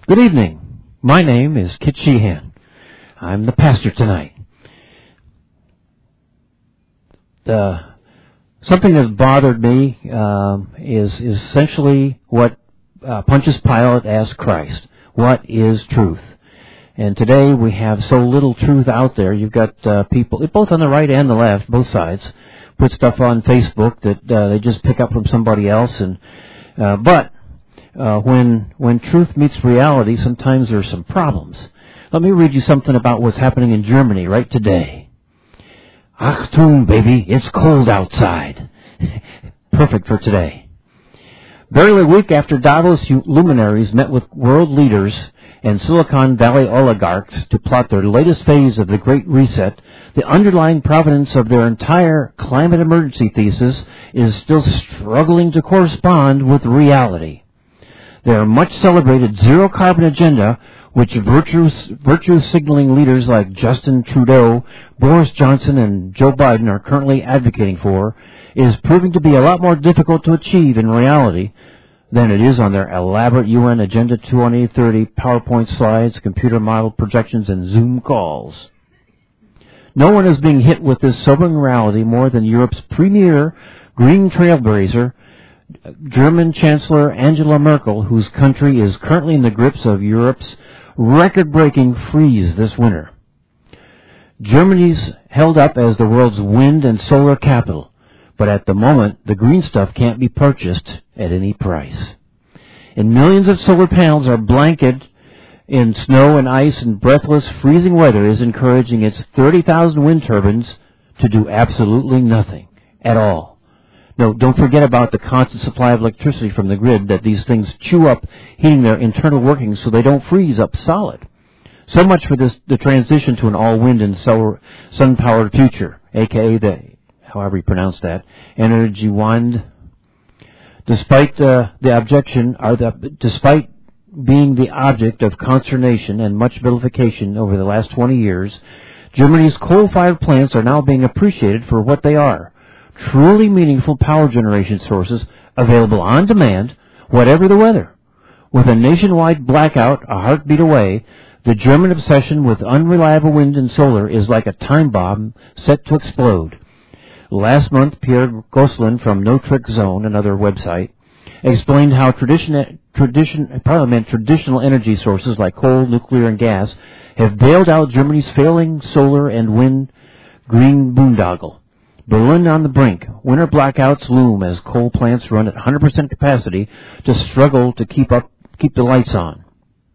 Good evening. My name is Kit Sheehan. I'm the pastor tonight. Something that's bothered me is essentially what Pontius Pilate asked Christ. What is truth? And today we have so little truth out there. You've got people, both on the right and the left, both sides, put stuff on Facebook that they just pick up from somebody else. But when truth meets reality, sometimes there's some problems. Let me read you something about what's happening in Germany right today. Achtung, baby, it's cold outside. Perfect for today. Barely a week after Davos luminaries met with world leaders and Silicon Valley oligarchs to plot their latest phase of the Great Reset, the underlying provenance of their entire climate emergency thesis is still struggling to correspond with reality. Their much-celebrated zero-carbon agenda, which virtue-signaling leaders like Justin Trudeau, Boris Johnson, and Joe Biden are currently advocating for, is proving to be a lot more difficult to achieve in reality than it is on their elaborate UN Agenda 2030 PowerPoint slides, computer model projections, and Zoom calls. No one is being hit with this sobering reality more than Europe's premier green trailblazer, German Chancellor Angela Merkel, whose country is currently in the grips of Europe's record-breaking freeze this winter. Germany's held up as the world's wind and solar capital, but at the moment, the green stuff can't be purchased at any price. And millions of solar panels are blanketed in snow and ice, and breathless, freezing weather is encouraging its 30,000 wind turbines to do absolutely nothing at all. No, don't forget about the constant supply of electricity from the grid that these things chew up, heating their internal workings so they don't freeze up solid. So much for the transition to an all-wind and sun-powered future, a.k.a. however you pronounce that, Energiewende. Despite despite being the object of consternation and much vilification over the last 20 years, Germany's coal-fired plants are now being appreciated for what they are. Truly meaningful power generation sources available on demand, whatever the weather. With a nationwide blackout a heartbeat away, the German obsession with unreliable wind and solar is like a time bomb set to explode. Last month, Pierre Gosselin from No Trick Zone, another website, explained how traditional energy sources like coal, nuclear, and gas have bailed out Germany's failing solar and wind green boondoggle. Berlin on the brink. Winter blackouts loom as coal plants run at 100% capacity to struggle to keep the lights on.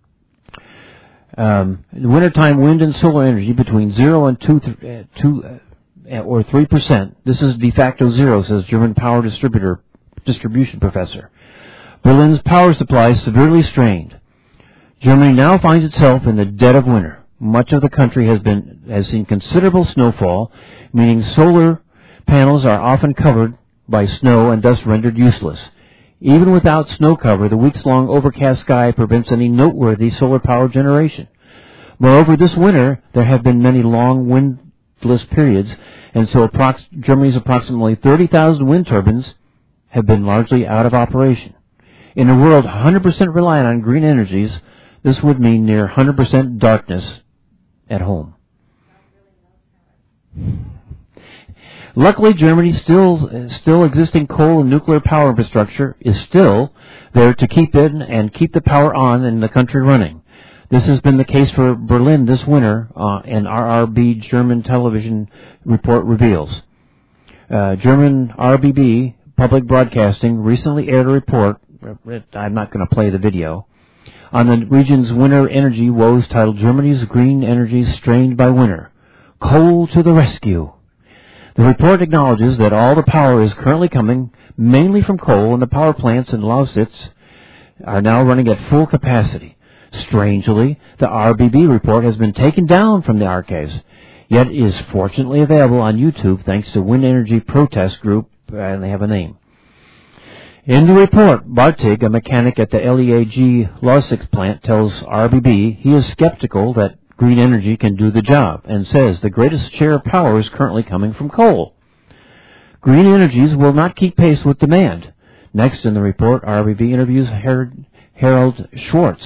In wintertime, wind and solar energy between 0 and 2 or 3%. This is de facto zero, says German power distribution professor. Berlin's power supply is severely strained. Germany now finds itself in the dead of winter. Much of the country has seen considerable snowfall, meaning solar panels are often covered by snow and thus rendered useless. Even without snow cover, the weeks-long overcast sky prevents any noteworthy solar power generation. Moreover, this winter, there have been many long windless periods, and so Germany's approximately 30,000 wind turbines have been largely out of operation. In a world 100% reliant on green energies, this would mean near 100% darkness at home. Luckily, Germany's still existing coal and nuclear power infrastructure is still there to keep the power on and the country running. This has been the case for Berlin this winter, an RRB German television report reveals. German RBB, Public Broadcasting, recently aired a report, I'm not going to play the video, on the region's winter energy woes titled Germany's Green Energy Strained by Winter. Coal to the Rescue. The report acknowledges that all the power is currently coming mainly from coal, and the power plants in Lausitz are now running at full capacity. Strangely, the RBB report has been taken down from the archives, yet is fortunately available on YouTube thanks to Wind Energy Protest Group, and they have a name. In the report, Bartig, a mechanic at the LEAG Lausitz plant, tells RBB he is skeptical that green energy can do the job, and says the greatest share of power is currently coming from coal. Green energies will not keep pace with demand. Next in the report, RBB interviews Harold Schwartz,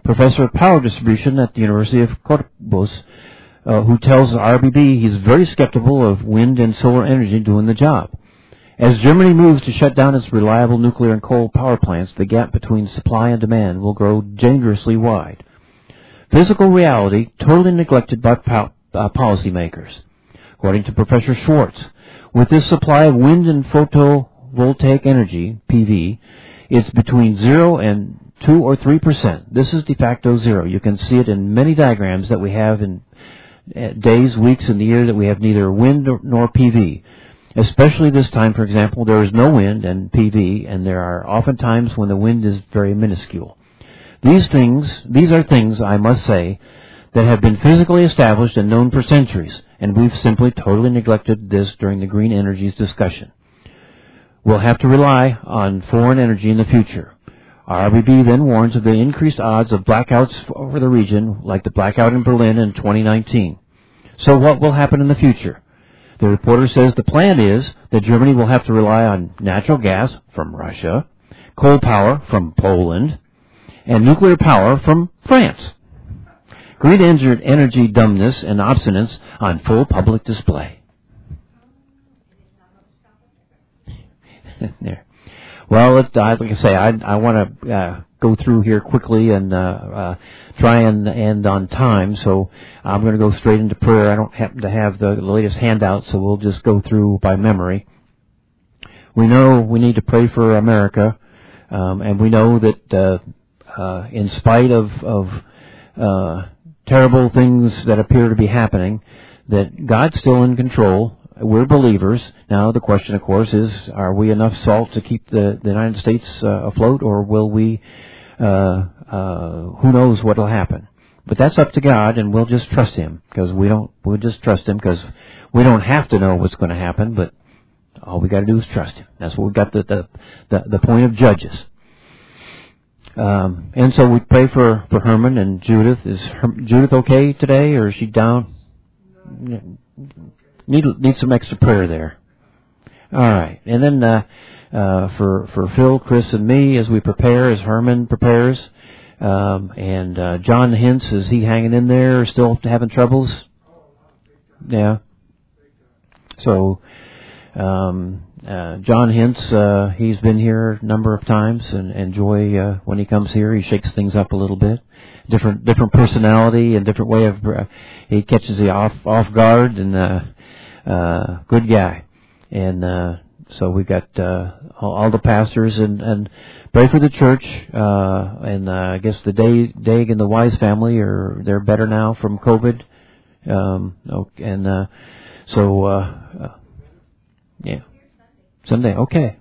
professor of power distribution at the University of Cottbus, who tells RBB he's very skeptical of wind and solar energy doing the job. As Germany moves to shut down its reliable nuclear and coal power plants, the gap between supply and demand will grow dangerously wide. Physical reality totally neglected by policymakers. According to Professor Schwartz, with this supply of wind and photovoltaic energy, PV, it's between 0 and 2 or 3%. This is de facto zero. You can see it in many diagrams that we have in days, weeks, and the year that we have neither wind nor PV. Especially this time, for example, there is no wind and PV, and there are often times when the wind is very minuscule. These are things, I must say, that have been physically established and known for centuries, and we've simply totally neglected this during the green energies discussion. We'll have to rely on foreign energy in the future. RBB then warns of the increased odds of blackouts over the region, like the blackout in Berlin in 2019. So what will happen in the future? The reporter says the plan is that Germany will have to rely on natural gas from Russia, coal power from Poland, and nuclear power from France. Green energy dumbness and obstinance on full public display. There. Well, like I say, I want to go through here quickly and try and end on time, so I'm going to go straight into prayer. I don't happen to have the latest handout, so we'll just go through by memory. We know we need to pray for America, and we know that in spite of terrible things that appear to be happening, that God's still in control. We're believers. Now the question, of course, is, are we enough salt to keep the United States afloat, or will we, who knows what will happen? But that's up to God, and we'll just trust Him, because we'll just trust Him, because we don't have to know what's going to happen, but all we got to do is trust Him. That's what we got the point of Judges. And so we pray for Herman and Judith. Is Judith okay today, or is she down? Need some extra prayer there. All right. And then for Phil, Chris, and me as we prepare, as Herman prepares, and John Hintz, is he hanging in there, still having troubles? Yeah. So John Hintz, he's been here a number of times, and Joy, when he comes here, he shakes things up a little bit. Different personality and different way of he catches you off guard, and good guy. And so we got all the pastors, and pray for the church, and I guess the Dag and the Wise family they're better now from COVID. Yeah. Sunday, okay.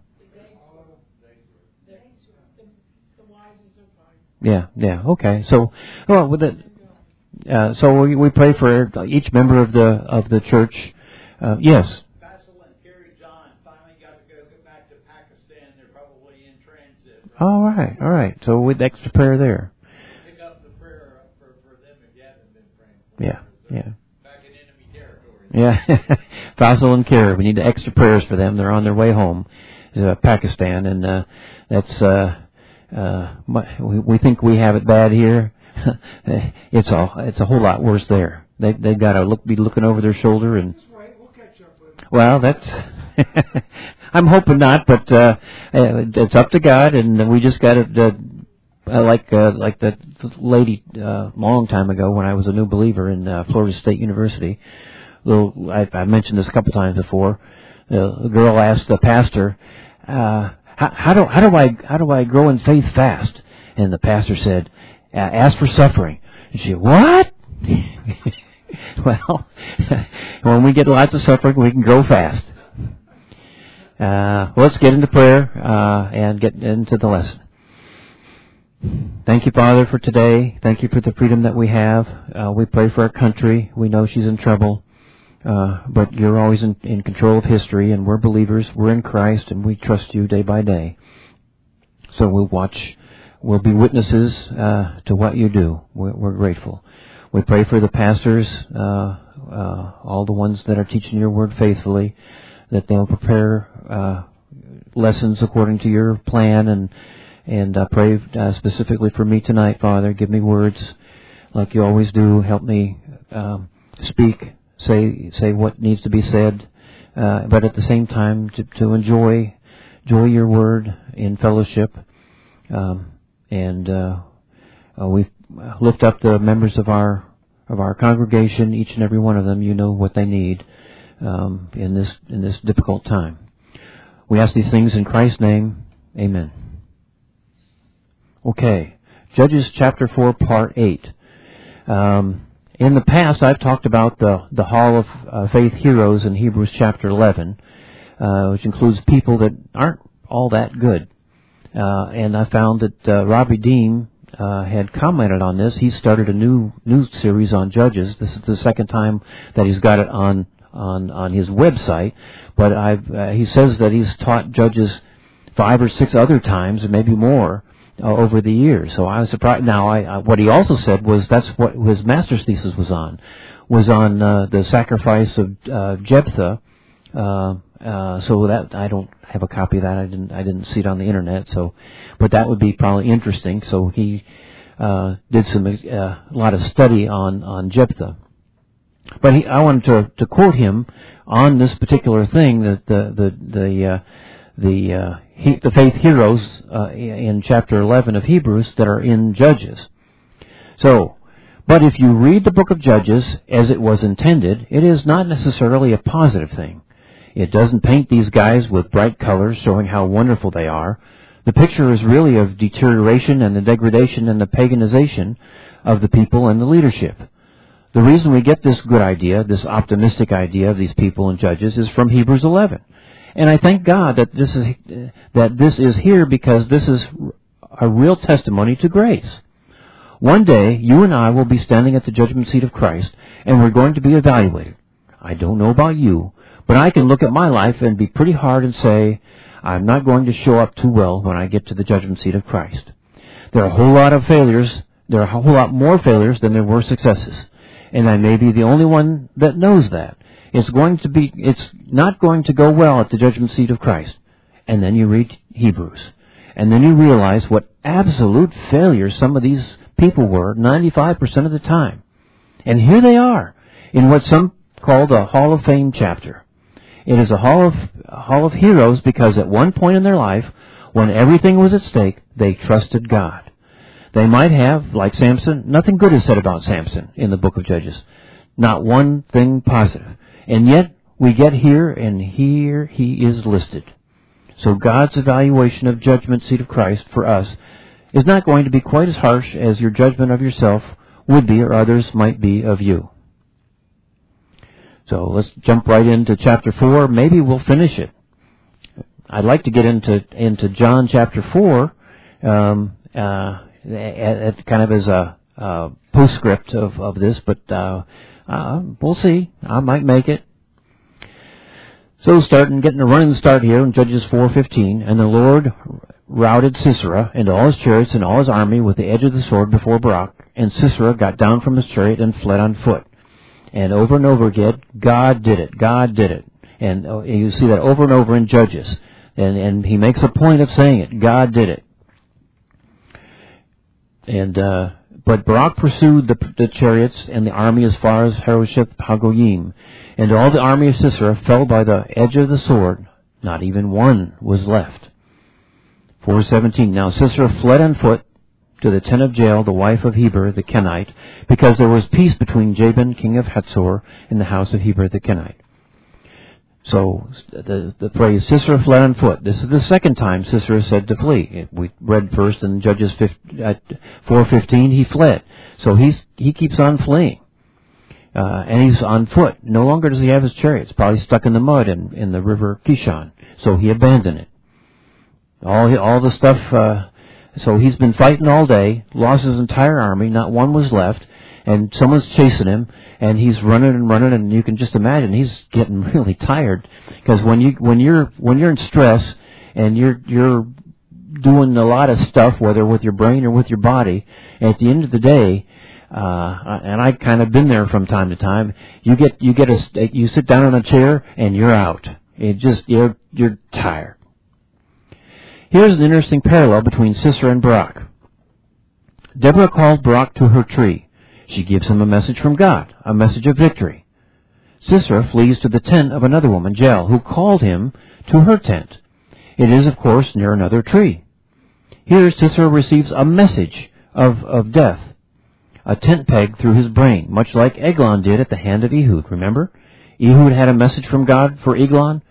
Yeah, okay. So, well, with it, so we pray for each member of the church. Yes. Basil and Carrie John finally got to go back to Pakistan. They're probably in transit. All right. So with extra prayer there. Pick up the prayer for them if you haven't been praying for them. Back in enemy territory. Yeah. Basil and Carrie, we need extra prayers for them. They're on their way home to Pakistan, and that's we think we have it bad here. It's a whole lot worse there. They've got to be looking over their shoulder, and well, that's I'm hoping not, but it's up to God, and we just got to like that lady a long time ago when I was a new believer in Florida State University. I mentioned this a couple times before. The girl asked the pastor, "How do I grow in faith fast?" And the pastor said, "Ask for suffering." And she, "What?" Well, when we get lots of suffering, we can grow fast. Let's get into prayer and get into the lesson. Thank you, Father, for today. Thank you for the freedom that we have. We pray for our country. We know she's in trouble, but you're always in control of history, and we're believers. We're in Christ, and we trust you day by day. So we'll be witnesses to what you do. We're grateful. We pray for the pastors, all the ones that are teaching your word faithfully, that they'll prepare lessons according to your plan, And pray specifically for me tonight, Father. Give me words like you always do. Help me speak, say what needs to be said, but at the same time to enjoy your word in fellowship. And we lift up the members of our congregation, each and every one of them. You know what they need in this difficult time. We ask these things in Christ's name. Amen. Okay, Judges chapter 4, part 8. In the past, I've talked about the Hall of Faith Heroes in Hebrews chapter 11, which includes people that aren't all that good. And I found that Robbie Dean had commented on this. He started a new series on Judges. This is the second time that he's got it on his website. But he says that he's taught Judges 5 or 6 other times, or maybe more, over the years. So I was surprised. Now, what he also said was that's what his master's thesis was on the sacrifice of Jephthah. So that I don't have a copy of that. I didn't see it on the internet. So, but that would be probably interesting. So he did a lot of study on Jephthah. But I wanted to quote him on this particular thing, that the faith heroes in chapter 11 of Hebrews that are in Judges. So, but if you read the book of Judges as it was intended, it is not necessarily a positive thing. It doesn't paint these guys with bright colors showing how wonderful they are. The picture is really of deterioration and the degradation and the paganization of the people and the leadership. The reason we get this good idea, this optimistic idea of these people in Judges, is from Hebrews 11. And I thank God that this is here, because this is a real testimony to grace. One day, you and I will be standing at the judgment seat of Christ, and we're going to be evaluated. I don't know about you, but I can look at my life and be pretty hard and say, I'm not going to show up too well when I get to the judgment seat of Christ. There are a whole lot of failures. There are a whole lot more failures than there were successes. And I may be the only one that knows that. It's not going to go well at the judgment seat of Christ. And then you read Hebrews. And then you realize what absolute failures some of these people were 95% of the time. And here they are in what some call the Hall of Fame chapter. It is a hall of heroes because at one point in their life, when everything was at stake, they trusted God. They might have, like Samson, nothing good is said about Samson in the book of Judges. Not one thing positive. And yet, we get here, and here he is listed. So God's evaluation of judgment seat of Christ for us is not going to be quite as harsh as your judgment of yourself would be, or others might be of you. So let's jump right into chapter 4. Maybe we'll finish it. I'd like to get into John chapter 4, kind of as a postscript of this, but we'll see. I might make it. So getting a running start here in Judges 4:15, and the Lord routed Sisera and all his chariots and all his army with the edge of the sword before Barak, and Sisera got down from his chariot and fled on foot. And over again, God did it. God did it. And you see that over and over in Judges. And he makes a point of saying it. God did it. And but Barak pursued the chariots and the army as far as Harosheth Hagoyim. And all the army of Sisera fell by the edge of the sword. Not even one was left. 4:17. Now Sisera fled on foot to the tent of Jael, the wife of Heber the Kenite, because there was peace between Jabin, king of Hatzor, and the house of Heber the Kenite. So the phrase Sisera fled on foot. This is the second time Sisera said to flee. We read first in Judges 4:15 he fled. So he keeps on fleeing. And he's on foot. No longer does he have his chariots. Probably stuck in the mud in the river Kishon. So he abandoned it. All the stuff. So he's been fighting all day, lost his entire army, not one was left, and someone's chasing him, and he's running, and you can just imagine he's getting really tired, because when you're in stress and you're doing a lot of stuff, whether with your brain or with your body, at the end of the day, and I kind of been there from time to time, you sit down on a chair and you're out. You're tired. Here's an interesting parallel between Sisera and Barak. Deborah called Barak to her tree. She gives him a message from God, a message of victory. Sisera flees to the tent of another woman, Jael, who called him to her tent. It is, of course, near another tree. Here Sisera receives a message of death, a tent peg through his brain, much like Eglon did at the hand of Ehud. Remember? Ehud had a message from God for Eglon.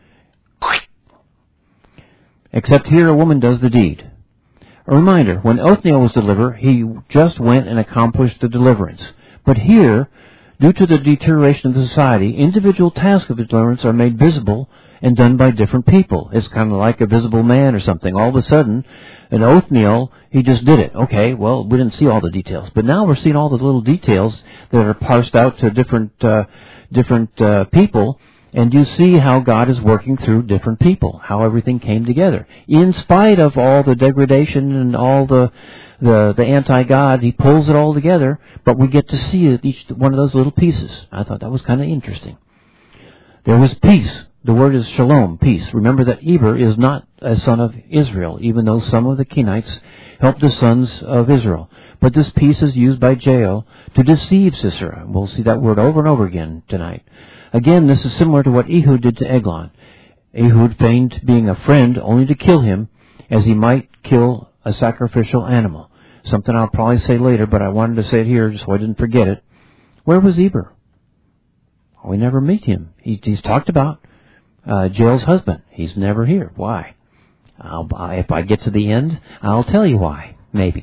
Except here a woman does the deed. A reminder, when Othniel was delivered, he just went and accomplished the deliverance. But here, due to the deterioration of the society, individual tasks of deliverance are made visible and done by different people. It's kind of like a visible man or something. All of a sudden, in Othniel, he just did it. Okay, well, we didn't see all the details. But now we're seeing all the little details that are parsed out to different people. And you see how God is working through different people, how everything came together. In spite of all the degradation and all the anti-God, he pulls it all together, but we get to see it, each one of those little pieces. I thought that was kind of interesting. There was peace. The word is shalom, peace. Remember that Eber is not a son of Israel, even though some of the Kenites helped the sons of Israel. But this peace is used by Jael to deceive Sisera. We'll see that word over and over again tonight. Again, this is similar to what Ehud did to Eglon. Ehud feigned being a friend only to kill him, as he might kill a sacrificial animal. Something I'll probably say later, but I wanted to say it here so I didn't forget it. Where was Eber? We never meet him. He's talked about. Jael's husband. He's never here. Why? If I get to the end, I'll tell you why. Maybe.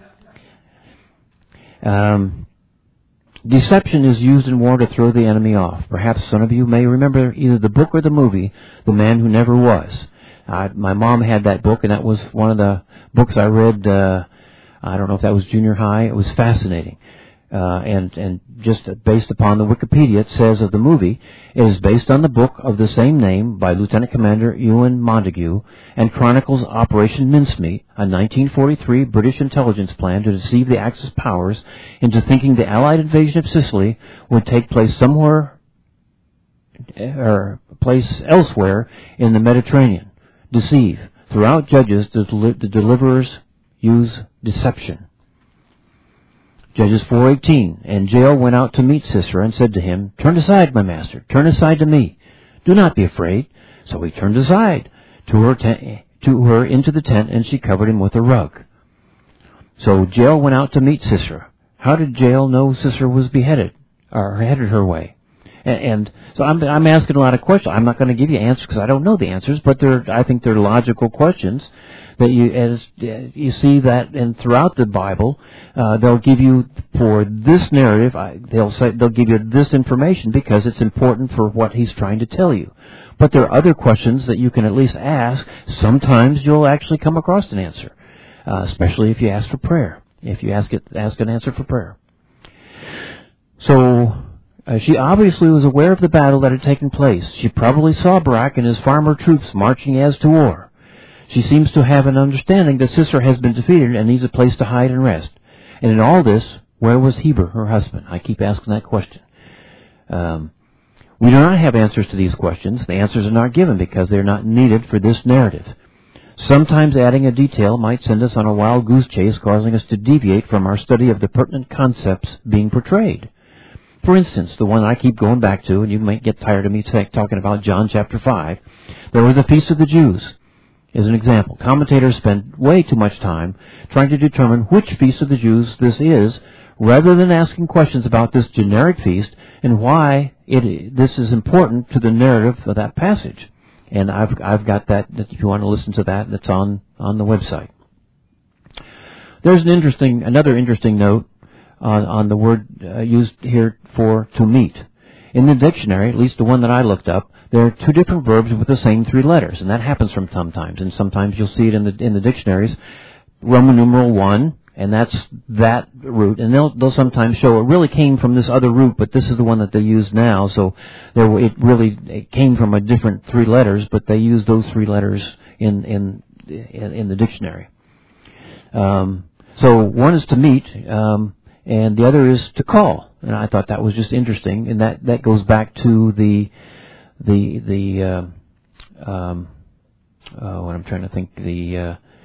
Deception is used in war to throw the enemy off. Perhaps some of you may remember either the book or the movie, The Man Who Never Was. My mom had that book, and that was one of the books I read. I don't know if that was junior high. It was fascinating. And just based upon the Wikipedia, it says of the movie, it is based on the book of the same name by Lieutenant Commander Ewan Montague and chronicles Operation Mincemeat, a 1943 British intelligence plan to deceive the Axis powers into thinking the Allied invasion of Sicily would take place somewhere or place elsewhere in the Mediterranean. Deceive. Throughout Judges, the deliverers use deception. Judges 4:18, and Jael went out to meet Sisera and said to him, "Turn aside, my master, turn aside to me. Do not be afraid." So he turned aside to her into the tent, and she covered him with a rug. So Jael went out to meet Sisera. How did Jael know Sisera was beheaded, or headed her way? And so I'm asking a lot of questions. I'm not going to give you answers because I don't know the answers, but I think they're logical questions that you see that, and throughout the Bible, they'll give you for this narrative. They'll give you this information because it's important for what he's trying to tell you. But there are other questions that you can at least ask. Sometimes you'll actually come across an answer, especially if you ask for prayer. If you ask an answer for prayer. So. She obviously was aware of the battle that had taken place. She probably saw Barak and his farmer troops marching as to war. She seems to have an understanding that Sisera has been defeated and needs a place to hide and rest. And in all this, where was Heber, her husband? I keep asking that question. We do not have answers to these questions. The answers are not given because they are not needed for this narrative. Sometimes adding a detail might send us on a wild goose chase, causing us to deviate from our study of the pertinent concepts being portrayed. For instance, the one I keep going back to, and you might get tired of me talking about John chapter 5, there was the Feast of the Jews, as an example. Commentators spend way too much time trying to determine which Feast of the Jews this is, rather than asking questions about this generic feast and why this is important to the narrative of that passage. And I've got that if you want to listen to that, that's on the website. There's another interesting note on the word used here for to meet. In the dictionary, at least the one that I looked up, there are two different verbs with the same three letters, and that happens from sometimes. And sometimes you'll see it in the dictionaries, Roman numeral 1, and that's that root. And they'll sometimes show it really came from this other root, but this is the one that they use now. So it came from a different three letters, but they use those three letters in the dictionary. So one is to meet. And the other is to call, and I thought that was just interesting, and that goes back to what I'm trying to think, the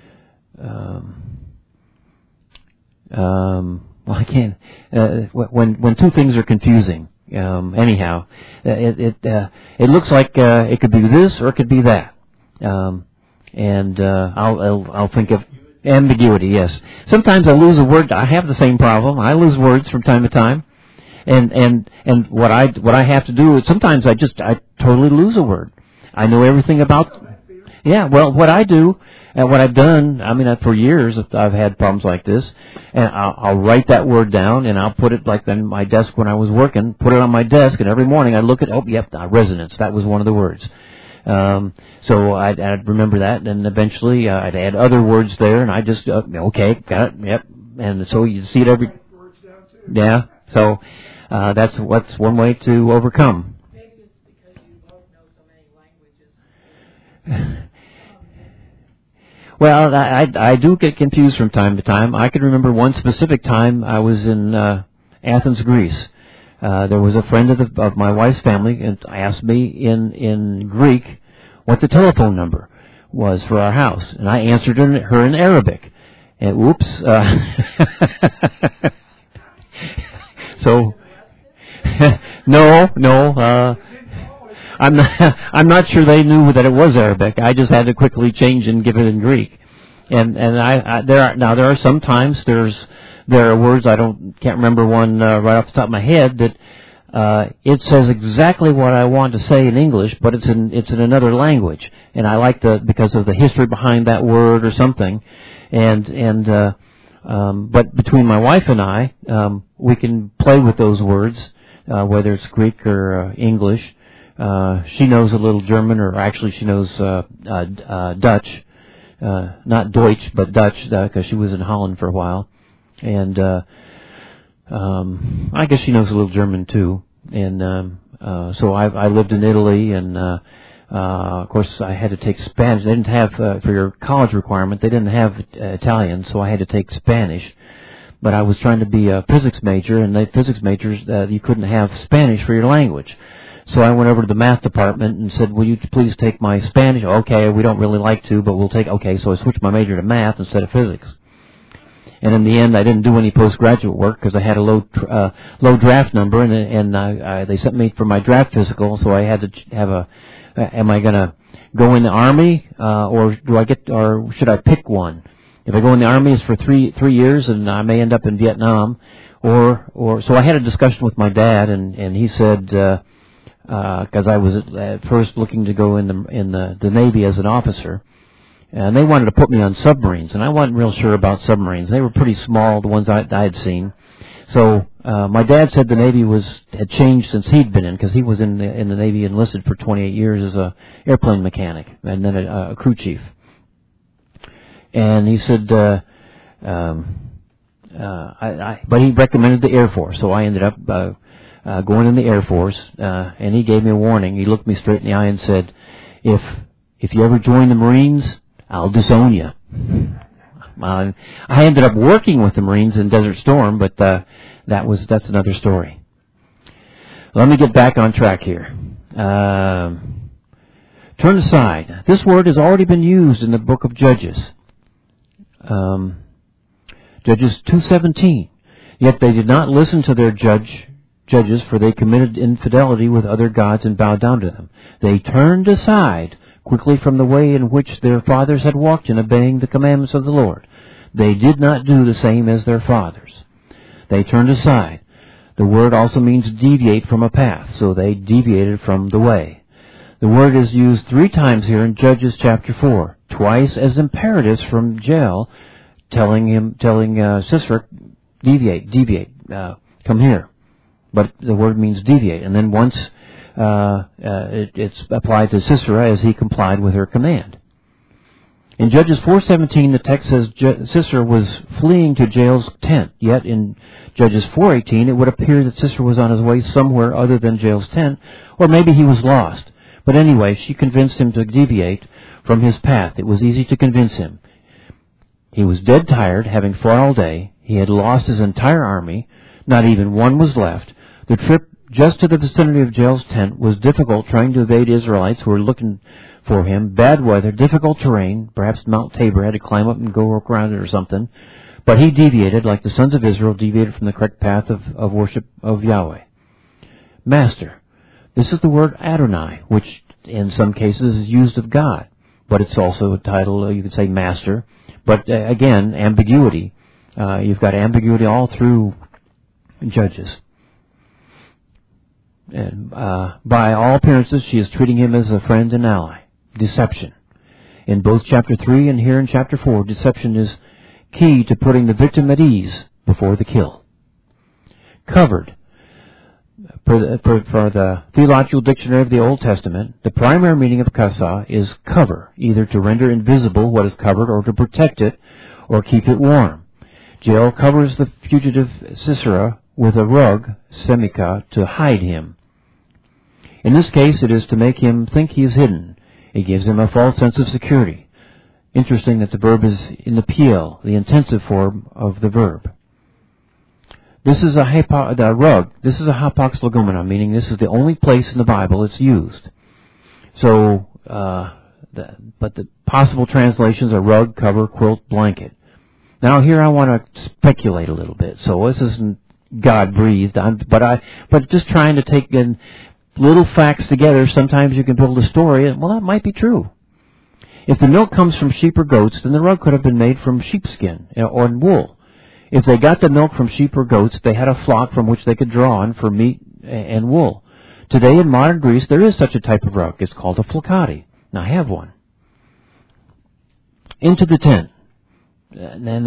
well, I can't. When two things are confusing, anyhow, it looks like it could be this or it could be that, and I'll think of ambiguity. Yes, sometimes I lose a word. I have the same problem. I lose words from time to time, and what I have to do is sometimes I totally lose a word. I know everything about. Yeah, well, what I do, and what I've done, I mean, for years I've had problems like this, and I'll write that word down, and I'll put it like on my desk when I was working, put it on my desk, and every morning I look at, resonance, that was one of the words. So I'd remember that, and eventually I'd add other words there, and I just, okay, got it, yep, and so you see it every, yeah, so that's one way to overcome. Maybe it's because you both know so many languages. Well, I do get confused from time to time. I can remember one specific time I was in Athens, Greece. There was a friend of my wife's family and asked me in Greek what the telephone number was for our house, and I answered her in Arabic. And whoops! So no. I'm not sure they knew that it was Arabic. I just had to quickly change and give it in Greek. And there are sometimes there are words can't remember one right off the top of my head that it says exactly what I want to say in English, but it's in another language. And I like because of the history behind that word or something. But between my wife and I, we can play with those words, whether it's Greek or English. She knows a little German, or actually she knows Dutch, not Deutsch, but Dutch, because she was in Holland for a while. And I guess she knows a little German too. And so I lived in Italy, and of course I had to take Spanish. They didn't have for your college requirement. They didn't have Italian, so I had to take Spanish. But I was trying to be a physics major, and the physics majors you couldn't have Spanish for your language. So I went over to the math department and said, will you please take my Spanish? Okay, we don't really like to, but we'll take, okay. So I switched my major to math instead of physics. And in the end, I didn't do any postgraduate work because I had a low draft number, and they sent me for my draft physical, so I had to have am I going to go in the Army, or should I pick one? If I go in the Army, it's for three years, and I may end up in Vietnam, so I had a discussion with my dad, and he said, because I was at first looking to go in the Navy as an officer, and they wanted to put me on submarines, and I wasn't real sure about submarines. They were pretty small, the ones I had seen. So my dad said the Navy had changed since he'd been in, because he was in the Navy, enlisted for 28 years as a airplane mechanic, and then a crew chief. And he said, but he recommended the Air Force, so I ended up going in the Air Force, and he gave me a warning. He looked me straight in the eye and said, if you ever join the Marines, I'll disown you. I ended up working with the Marines in Desert Storm, but that's another story. Let me get back on track here. Turn aside. This word has already been used in the book of Judges. Judges 2:17. Yet they did not listen to their judges, for they committed infidelity with other gods and bowed down to them. They turned aside quickly from the way in which their fathers had walked in obeying the commandments of the Lord. They did not do the same as their fathers. They turned aside. The word also means deviate from a path, so they deviated from the way. The word is used 3 times here in Judges chapter 4, twice as imperatives from Jael, telling Sisera, deviate, come here. But the word means deviate, and then once it's applied to Sisera as he complied with her command. In Judges 4:17, the text says Sisera was fleeing to Jael's tent. Yet in Judges 4:18, it would appear that Sisera was on his way somewhere other than Jael's tent, or maybe he was lost. But anyway, she convinced him to deviate from his path. It was easy to convince him. He was dead tired, having fought all day. He had lost his entire army. Not even one was left. The just to the vicinity of Jael's tent was difficult, trying to evade Israelites who were looking for him. Bad weather, difficult terrain. Perhaps Mount Tabor had to climb up and go around it or something. But he deviated, like the sons of Israel deviated from the correct path of worship of Yahweh. Master. This is the word Adonai, which in some cases is used of God. But it's also a title, you could say master. But again, ambiguity. You've got ambiguity all through Judges. And by all appearances, she is treating him as a friend and ally. Deception. In both chapter 3 and here in chapter 4, deception is key to putting the victim at ease before the kill. Covered. For the Theological Dictionary of the Old Testament, the primary meaning of kasa is cover, either to render invisible what is covered or to protect it or keep it warm. Jael covers the fugitive Sisera with a rug, semika, to hide him. In this case, it is to make him think he is hidden. It gives him a false sense of security. Interesting that the verb is in the piel, the intensive form of the verb. This is the rug. This is a hapax legomena, meaning this is the only place in the Bible it's used. So, but the possible translations are rug, cover, quilt, blanket. Now here I want to speculate a little bit. So this isn't God breathed, but just trying to take in little facts together. Sometimes you can build a story, and well, that might be true. If the milk comes from sheep or goats, then the rug could have been made from sheepskin or wool. If they got the milk from sheep or goats, they had a flock from which they could draw on for meat and wool. Today in modern Greece, there is such a type of rug. It's called a flocati. Now, I have one. Into the tent. And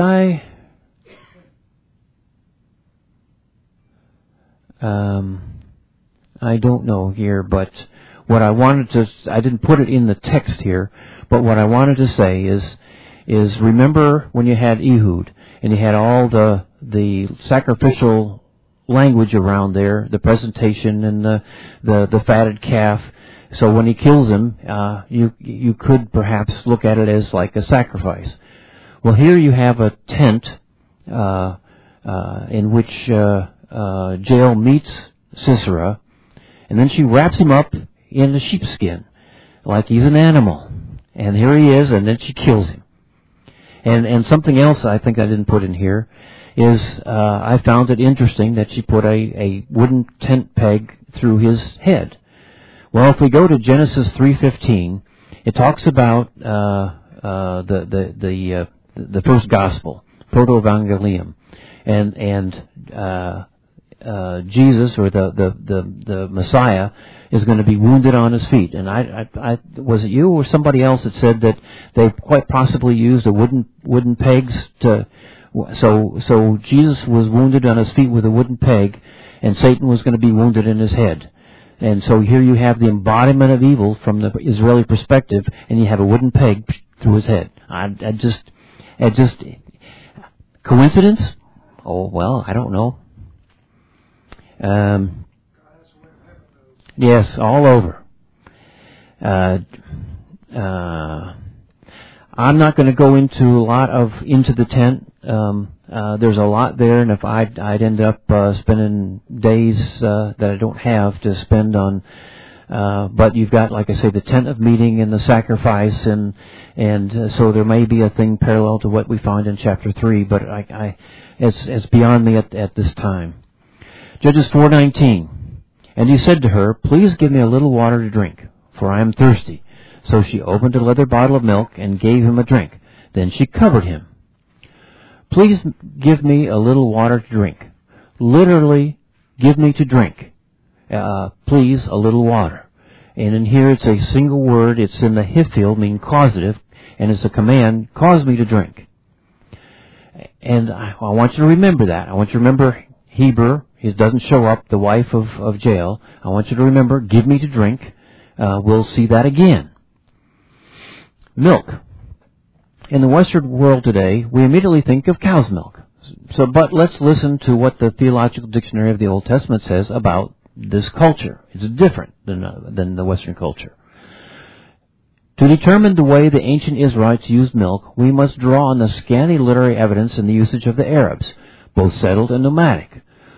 I don't know here, but what I wanted to, I didn't put it in the text here, but what I wanted to say is remember when you had Ehud, and you had all the sacrificial language around there, the presentation and the fatted calf. So when he kills him, you could perhaps look at it as like a sacrifice. Well, here you have a tent in which Jael meets Sisera, and then she wraps him up in a sheepskin, like he's an animal. And here he is, and then she kills him. And something else I think I didn't put in here is I found it interesting that she put a wooden tent peg through his head. Well, if we go to Genesis 3:15, it talks about the first gospel, proto-evangelium, and Jesus or the Messiah is going to be wounded on his feet. And I was it you or somebody else that said that they quite possibly used a wooden pegs to. So Jesus was wounded on his feet with a wooden peg, and Satan was going to be wounded in his head. And so here you have the embodiment of evil from the Israeli perspective, and you have a wooden peg through his head. I just coincidence? Oh well, I don't know. Yes, all over. I'm not going to go into a lot of into the tent. There's a lot there, and if I'd end up spending days that I don't have to spend on. But you've got, like I say, the tent of meeting and the sacrifice, and so there may be a thing parallel to what we find in chapter 3, but it's beyond me at this time. Judges 4:19. And he said to her, "Please give me a little water to drink, for I am thirsty." So she opened a leather bottle of milk and gave him a drink. Then she covered him. "Please give me a little water to drink." Literally, give me to drink. Please, a little water. And in here it's a single word. It's in the hifil, meaning causative, and it's a command, cause me to drink. And I want you to remember that. I want you to remember Heber. It doesn't show up, the wife of Jael. I want you to remember, give me to drink. We'll see that again. Milk. In the Western world today, we immediately think of cow's milk. But let's listen to what the Theological Dictionary of the Old Testament says about this culture. It's different than the Western culture. To determine the way the ancient Israelites used milk, we must draw on the scanty literary evidence in the usage of the Arabs, both settled and nomadic.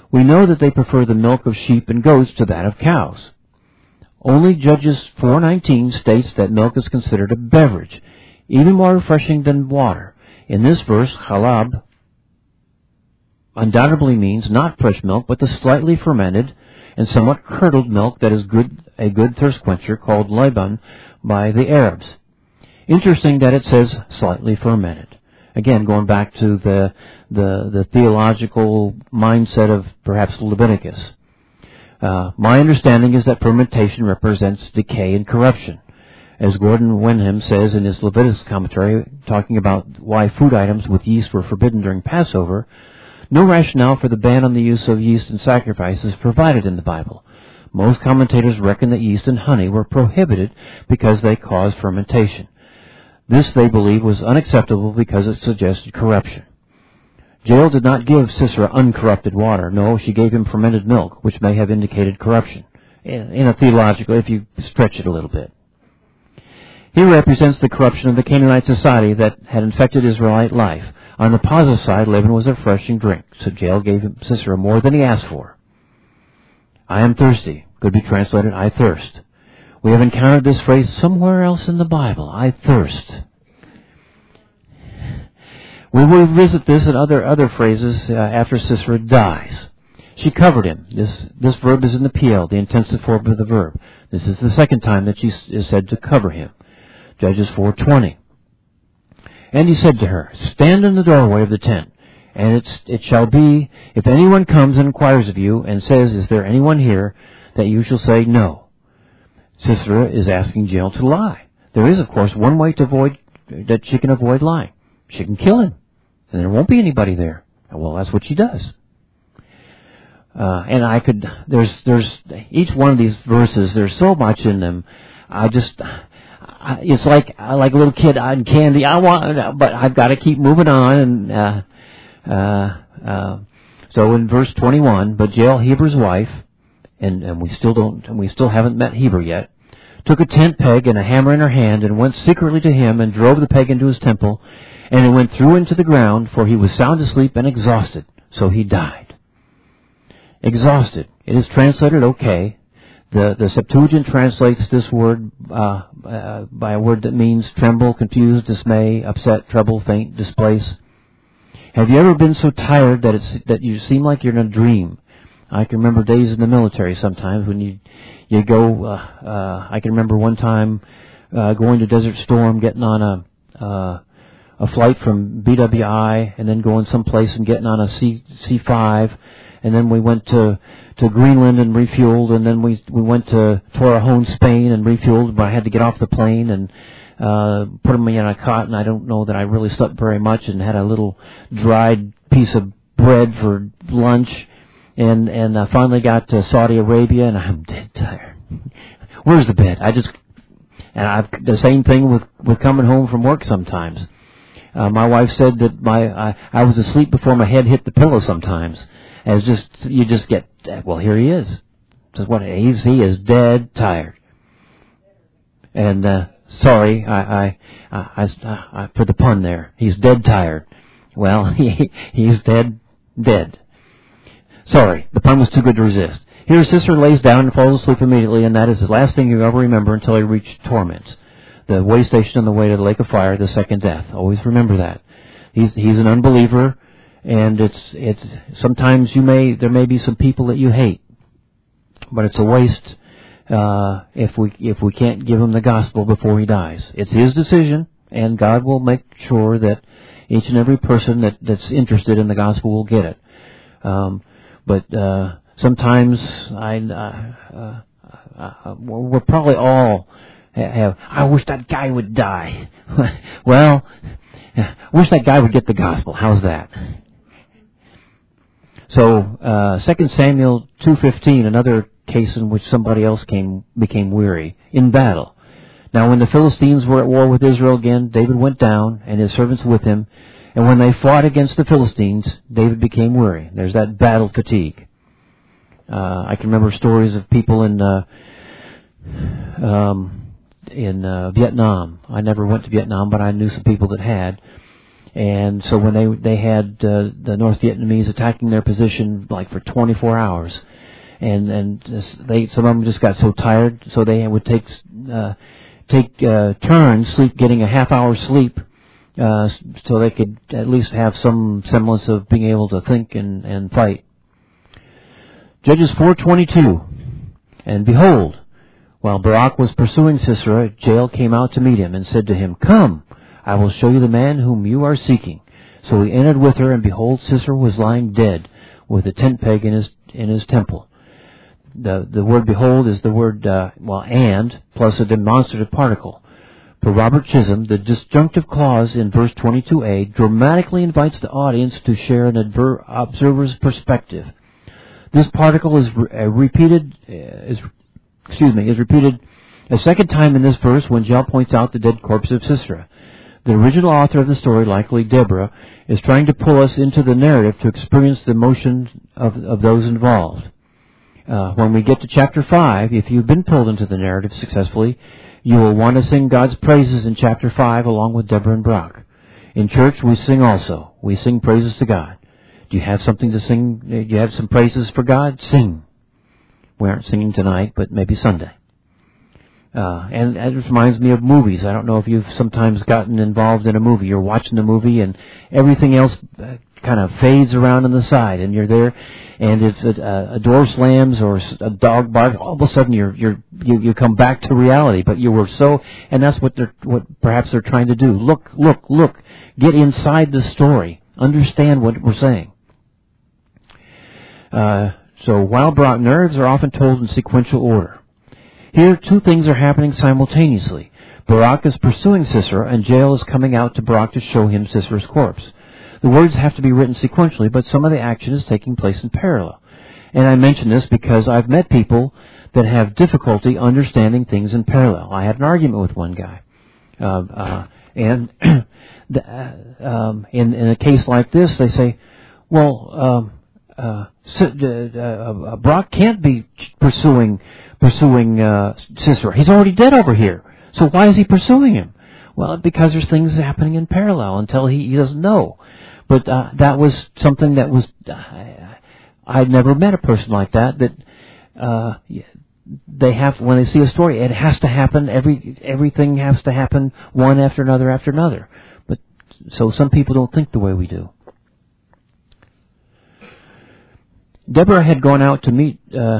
We know that they prefer the milk of sheep and goats to that of cows. Only Judges 4:19 states that milk is considered a beverage, even more refreshing than water. In this verse, halab undoubtedly means not fresh milk, but the slightly fermented and somewhat curdled milk that is a good thirst quencher called laban by the Arabs. Interesting that it says slightly fermented. Again, going back to the theological mindset of perhaps Leviticus. My understanding is that fermentation represents decay and corruption. As Gordon Wenham says in his Leviticus commentary, talking about why food items with yeast were forbidden during Passover, no rationale for the ban on the use of yeast in sacrifice is provided in the Bible. Most commentators reckon that yeast and honey were prohibited because they caused fermentation. This, they believe, was unacceptable because it suggested corruption. Jael did not give Sisera uncorrupted water. No, she gave him fermented milk, which may have indicated corruption, in a theological, if you stretch it a little bit. He represents the corruption of the Canaanite society that had infected Israelite life. On the positive side, Laban was a refreshing drink, so Jael gave Sisera more than he asked for. I am thirsty could be translated, I thirst. We have encountered this phrase somewhere else in the Bible, I thirst. We will revisit this and other phrases after Sisera dies. She covered him. This verb is in the PL, the intensive form of the verb. This is the second time that she is said to cover him. Judges 4:20. And he said to her, stand in the doorway of the tent, and it shall be, if anyone comes and inquires of you, and says, is there anyone here, that you shall say, no. Sisera is asking Jael to lie. There is, of course, one way that she can avoid lying. She can kill him, and there won't be anybody there. Well, that's what she does. And there's each one of these verses, there's so much in them. It's like a little kid on candy. But I've got to keep moving on. And so in verse 21, but Jael, Heber's wife, and we still haven't met Heber yet, took a tent peg and a hammer in her hand, and went secretly to him, and drove the peg into his temple, and it went through into the ground, for he was sound asleep and exhausted, so he died. Exhausted. It is translated okay. The Septuagint translates this word by a word that means tremble, confuse, dismay, upset, trouble, faint, displace. Have you ever been so tired that you seem like you're in a dream? I can remember days in the military sometimes when you go. I can remember one time going to Desert Storm, getting on a flight from BWI, and then going someplace and getting on a C5, and then we went to Greenland and refueled, and then we went to Torrejon, Spain, and refueled, but I had to get off the plane and put me in a cot, and I don't know that I really slept very much, and had a little dried piece of bread for lunch, and I finally got to Saudi Arabia, and I'm dead tired. Where's the bed? The same thing with coming home from work sometimes. My wife said that I was asleep before my head hit the pillow sometimes. You just get, well, here he is. He is dead tired. And sorry, I for the pun there. He's dead tired. Well, he's dead. Sorry, the pun was too good to resist. Here, Sisera lays down and falls asleep immediately, and that is the last thing you ever remember until he reached torment. The way station on the way to the lake of fire, the second death. Always remember that. He's an unbeliever. And it's sometimes there may be some people that you hate, but it's a waste if we can't give him the gospel before he dies. It's his decision, and God will make sure that each and every person that's interested in the gospel will get it. But sometimes we're probably all have. I wish that guy would die. Well, I wish that guy would get the gospel. How's that? So, 2 Samuel 2:15, another case in which somebody else became weary in battle. Now, when the Philistines were at war with Israel again, David went down, and his servants with him. And when they fought against the Philistines, David became weary. There's that battle fatigue. I can remember stories of people in Vietnam. I never went to Vietnam, but I knew some people that had. And so when they had the North Vietnamese attacking their position like for 24 hours, and some of them just got so tired, so they would take turns getting a half-hour sleep, so they could at least have some semblance of being able to think and fight. Judges 4:22. And behold, while Barak was pursuing Sisera, Jael came out to meet him and said to him, "Come, I will show you the man whom you are seeking." So he entered with her, and behold, Sisera was lying dead with a tent peg in his temple. The word behold is the word, and, plus a demonstrative particle. For Robert Chisholm, the disjunctive clause in verse 22a dramatically invites the audience to share an observer's perspective. This particle is repeated a second time in this verse when Jael points out the dead corpse of Sisera. The original author of the story, likely Deborah, is trying to pull us into the narrative to experience the emotion of those involved. When we get to chapter 5, if you've been pulled into the narrative successfully, you will want to sing God's praises in chapter 5 along with Deborah and Barak. In church, we sing also. We sing praises to God. Do you have something to sing? Do you have some praises for God? Sing. We aren't singing tonight, but maybe Sunday. And it reminds me of movies. I don't know if you've sometimes gotten involved in a movie. You're watching the movie and everything else kind of fades around on the side, and you're there, and if a door slams or a dog barks, all of a sudden you come back to reality. But you were so, and that's what perhaps they're trying to do. Look, get inside the story, understand what we're saying. So while Barak, narratives are often told in sequential order. Here, two things are happening simultaneously. Barak is pursuing Sisera, and Jael is coming out to Barak to show him Sisera's corpse. The words have to be written sequentially, but some of the action is taking place in parallel. And I mention this because I've met people that have difficulty understanding things in parallel. I had an argument with one guy. In a case like this, they say, well, Barak can't be pursuing Sisera. He's already dead over here. So why is he pursuing him? Well, because there's things happening in parallel until he doesn't know. But that was something that was I'd never met a person like that. They have, when they see a story, it has to happen. Everything has to happen one after another. But so some people don't think the way we do. Deborah had gone out to meet.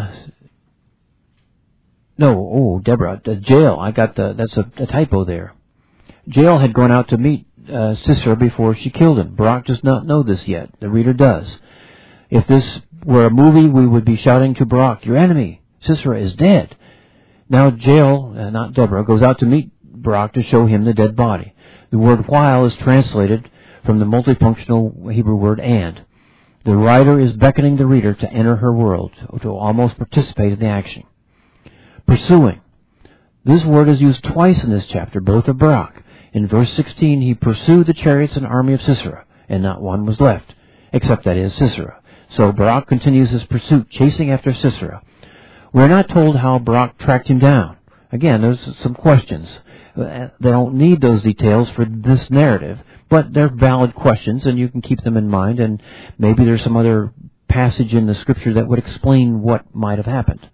Jael. I got that's a typo there. Jael had gone out to meet Sisera before she killed him. Barak does not know this yet. The reader does. If this were a movie, we would be shouting to Barak, "Your enemy, Sisera, is dead." Now Jael, not Deborah, goes out to meet Barak to show him the dead body. The word while is translated from the multifunctional Hebrew word and. The writer is beckoning the reader to enter her world, to almost participate in the action. Pursuing. This word is used twice in this chapter, both of Barak. In verse 16, he pursued the chariots and army of Sisera, and not one was left, except that is Sisera. So Barak continues his pursuit, chasing after Sisera. We're not told how Barak tracked him down. Again, there's some questions. They don't need those details for this narrative, but they're valid questions, and you can keep them in mind, and maybe there's some other passage in the Scripture that would explain what might have happened.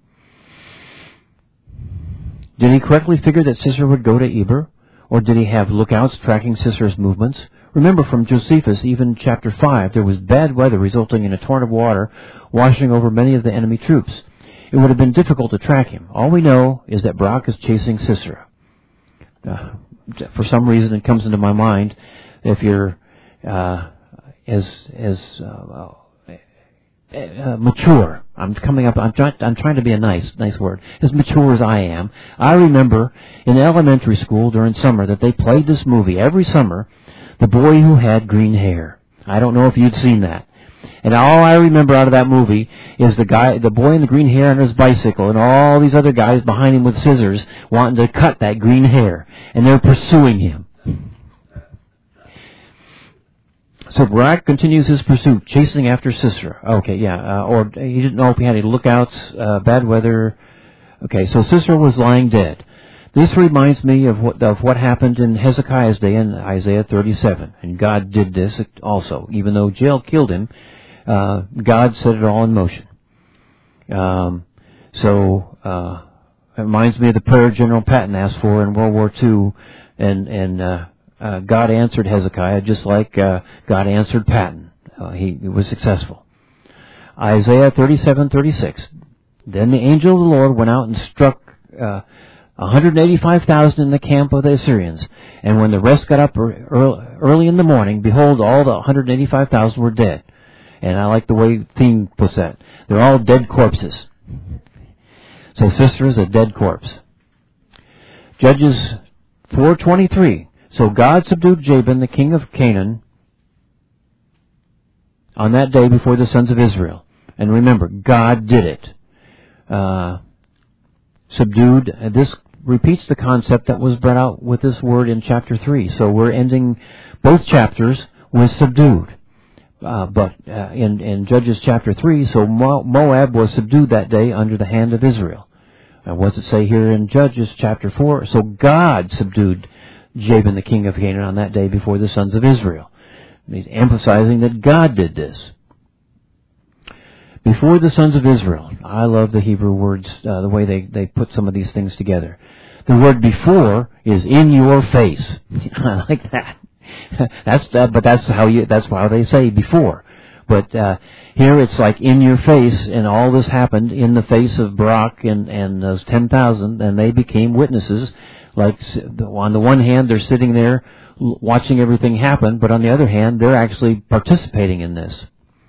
Did he correctly figure that Sisera would go to Eber? Or did he have lookouts tracking Sisera's movements? Remember from Josephus, even chapter 5, there was bad weather resulting in a torrent of water washing over many of the enemy troops. It would have been difficult to track him. All we know is that Barak is chasing Sisera. For some reason, it comes into my mind, if you're mature. I'm trying to be a nice word. As mature as I am. I remember in elementary school during summer that they played this movie every summer, The Boy Who Had Green Hair. I don't know if you'd seen that. And all I remember out of that movie is the boy in the green hair on his bicycle, and all these other guys behind him with scissors wanting to cut that green hair, and they're pursuing him. So Barak continues his pursuit, chasing after Sisera. Okay, yeah, or he didn't know if he had any lookouts, bad weather. Okay, so Sisera was lying dead. This reminds me of what happened in Hezekiah's day in Isaiah 37. And God did this also. Even though Jael killed him, God set it all in motion. It reminds me of the prayer General Patton asked for in World War II, and God answered Hezekiah just like God answered Patton. He was successful. Isaiah 37:36. Then the angel of the Lord went out and struck 185,000 in the camp of the Assyrians. And when the rest got up early in the morning, behold, all the 185,000 were dead. And I like the way Theme puts that. They're all dead corpses. So Sisera is a dead corpse. Judges 4:23. So God subdued Jabin, the king of Canaan, on that day before the sons of Israel. And remember, God did it. Subdued. This repeats the concept that was brought out with this word in chapter 3. So we're ending both chapters with subdued. But in Judges chapter 3, so Moab was subdued that day under the hand of Israel. What's it say here in Judges chapter 4? So God subdued Jabin, the king of Canaan, on that day before the sons of Israel. He's emphasizing that God did this. Before the sons of Israel. I love the Hebrew words, the way they put some of these things together. The word before is in your face. I like that. That's how they say before. But here it's like in your face, and all this happened in the face of Barak and those 10,000, and they became witnesses. Like on the one hand, they're sitting there watching everything happen, but on the other hand, they're actually participating in this.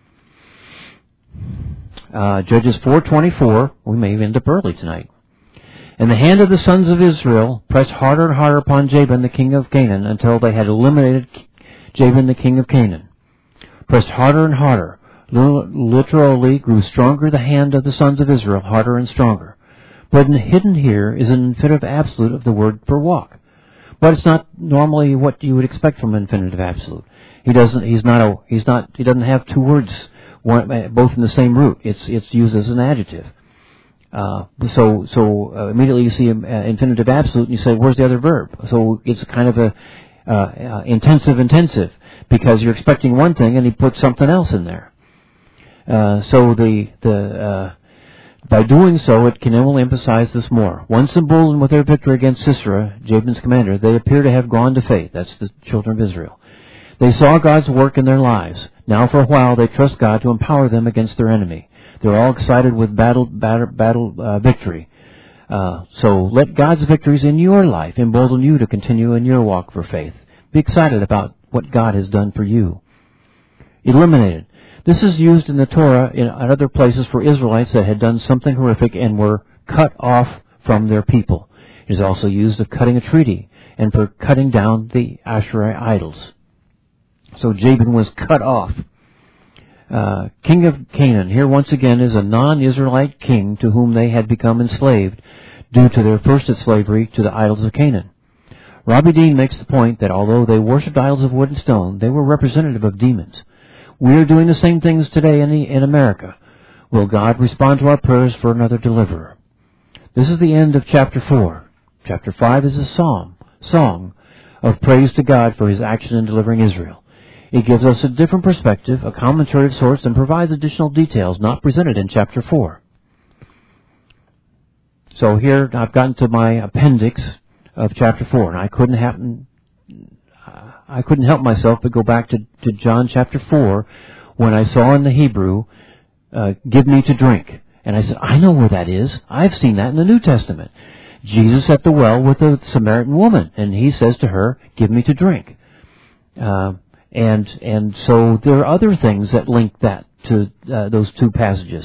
Judges 4:24. We may end up early tonight. And the hand of the sons of Israel pressed harder and harder upon Jabin, the king of Canaan, until they had eliminated Jabin, the king of Canaan. Pressed harder and harder. Literally grew stronger the hand of the sons of Israel, harder and stronger. But hidden here is an infinitive absolute of the word for walk. But it's not normally what you would expect from an infinitive absolute. He doesn't have two words, both in the same root. It's used as an adjective. So immediately you see infinitive absolute and you say, where's the other verb? So it's kind of a intensive, because you're expecting one thing and he puts something else in there. By doing so, it can only emphasize this more. Once emboldened with their victory against Sisera, Jabin's commander, they appear to have gone to faith. That's the children of Israel. They saw God's work in their lives. Now for a while they trust God to empower them against their enemy. They're all excited with battle victory. So let God's victories in your life embolden you to continue in your walk for faith. Be excited about what God has done for you. Eliminated. This is used in the Torah in other places for Israelites that had done something horrific and were cut off from their people. It is also used of cutting a treaty and for cutting down the Asherah idols. So Jabin was cut off. King of Canaan, here once again is a non-Israelite king to whom they had become enslaved due to their first slavery to the idols of Canaan. Robbie Dean makes the point that although they worshipped idols of wood and stone, they were representative of demons. We are doing the same things today in America. Will God respond to our prayers for another deliverer? This is the end of chapter 4. Chapter 5 is a song of praise to God for His action in delivering Israel. It gives us a different perspective, a commentary of sorts, and provides additional details not presented in chapter 4. So here I've gotten to my appendix of chapter 4, and I couldn't help myself but go back to John chapter 4 when I saw in the Hebrew, give me to drink. And I said, I know where that is. I've seen that in the New Testament. Jesus at the well with the Samaritan woman, and He says to her, give me to drink. And so there are other things that link that to those two passages.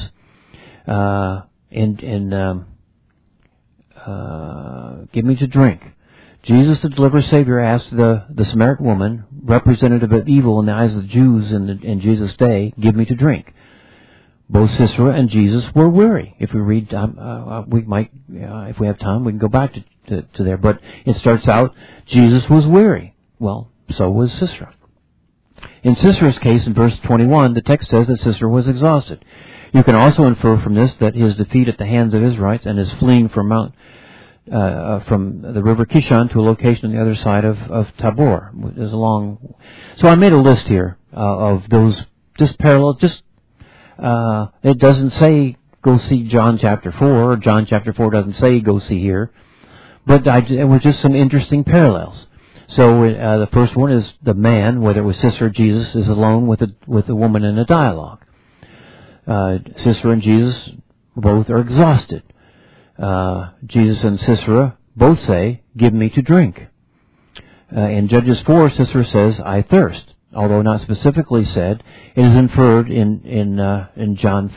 Give me to drink. Jesus, the deliverer Savior, asked the Samaritan woman, representative of evil in the eyes of the Jews in Jesus' day, give me to drink. Both Sisera and Jesus were weary. If we read, we might, if we have time, we can go back to there. But it starts out, Jesus was weary. Well, so was Sisera. In Sisera's case, in verse 21, the text says that Sisera was exhausted. You can also infer from this that his defeat at the hands of Israelites and his fleeing from Mount from the river Kishon to a location on the other side of Tabor. There's a long. So I made a list here of those just parallel. It doesn't say go see John chapter 4. Or John chapter 4 doesn't say go see here. But it was just some interesting parallels. So the first one is the man, whether it was Sisera or Jesus, is alone with a woman in a dialogue. Sisera and Jesus both are exhausted. Jesus and Sisera both say, "Give me to drink." In Judges 4, Sisera says, "I thirst." Although not specifically said, it is inferred in John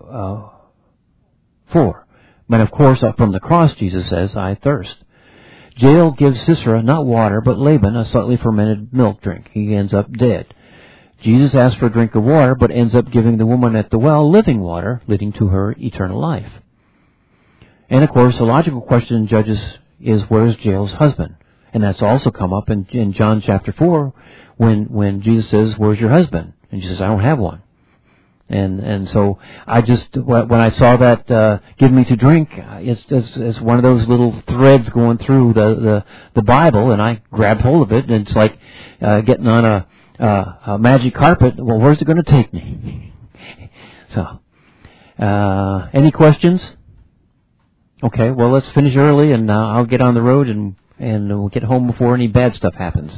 4. But of course, up from the cross, Jesus says, "I thirst." Jael gives Sisera not water, but Laban a slightly fermented milk drink. He ends up dead. Jesus asks for a drink of water, but ends up giving the woman at the well living water, leading to her eternal life. And of course, the logical question in Judges is, where's Jael's husband? And that's also come up in John chapter 4, when Jesus says, "Where's your husband?" And she says, "I don't have one." And so I just, when I saw that, "Give me to drink," it's one of those little threads going through the Bible, and I grabbed hold of it, and it's like getting on a magic carpet. Well, where's it going to take me? So, any questions? Okay, well, let's finish early, and I'll get on the road, and we'll get home before any bad stuff happens.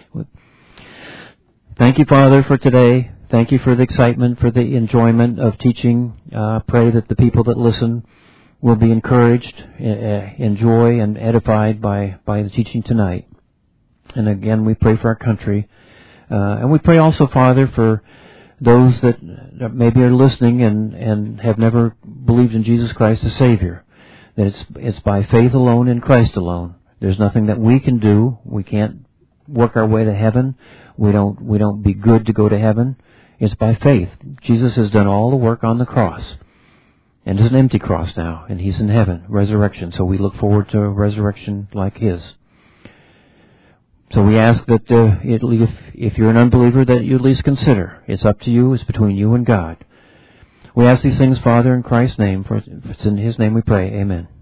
Thank you, Father, for today. Thank you for the excitement, for the enjoyment of teaching. Pray that the people that listen will be encouraged, enjoy, and edified by the teaching tonight. And again, we pray for our country. And we pray also, Father, for those that maybe are listening and have never believed in Jesus Christ as Savior. That it's by faith alone in Christ alone. There's nothing that we can do. We can't work our way to heaven. We don't be good to go to heaven. It's by faith. Jesus has done all the work on the cross. And it's an empty cross now. And He's in heaven, resurrection. So we look forward to a resurrection like His. So we ask that if you're an unbeliever, that you at least consider. It's up to you. It's between you and God. We ask these things, Father, in Christ's name. For it's in His name we pray. Amen.